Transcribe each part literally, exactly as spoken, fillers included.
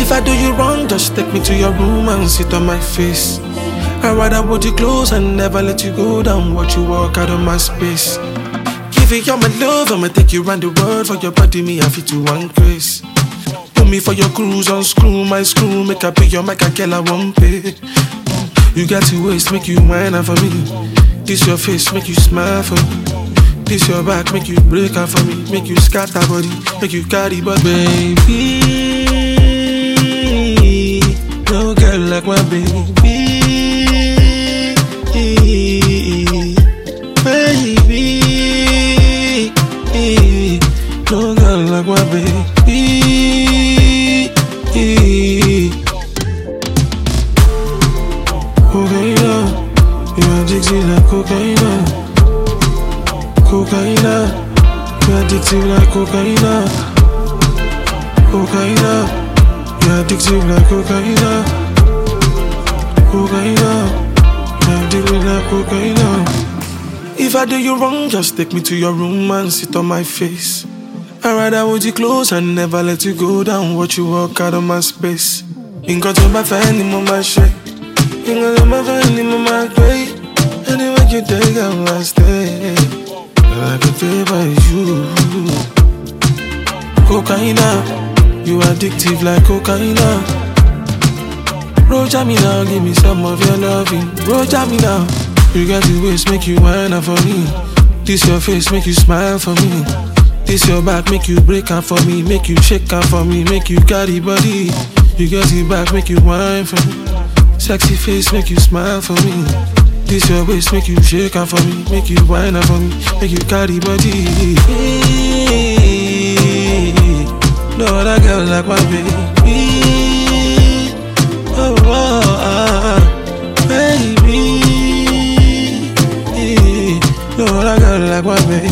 If I do you wrong, just take me to your room and sit on my face. I'd rather hold you close and never let you go down. Watch you walk out of my space. Give you all my love, I'ma take you around the world. For your body, me, I fit to one grace. Put me for your cruise, unscrew my screw. Make I pay your mic, I girl, I won't pay. You got to waste, make you whine out for me. This your face, make you smile for me. This your back, make you break out for me. Make you scatter body, make you carry but baby, no girl like my baby. Baby, no girl like my baby. Cocaine, you addicted like cocaine. Cocaine, you addicted like cocaine. Cocaine, you addicted like cocaine. Cocaine, you addicted like cocaine. If I do you wrong, just take me to your room and sit on my face. I'd rather hold you close and never let you go down. Watch you walk out of my space. Ain't got to my family, my shit. Ain't got to my family, my great. Anyway you take, I will stay. I can stay by you. Cocaine, you addictive like cocaine. Roja me now, give me some of your loving. Roja me now. You got the waist, make you whine out for me. This your face, make you smile for me. This your back, make you break out for me. Make you shake out for me, make you carry body. You got the back, make you whine for me. Sexy face, make you smile for me. This your waist, make you shake out for me. Make you whine out for me, make you carry body. No other girl like my baby. Oh, oh, oh, baby. No other girl like my baby.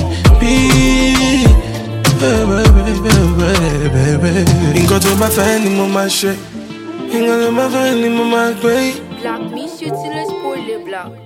Ain't got to my family, my shit. Ain't got to my family, my great. Black, me shoot till it's pour le black.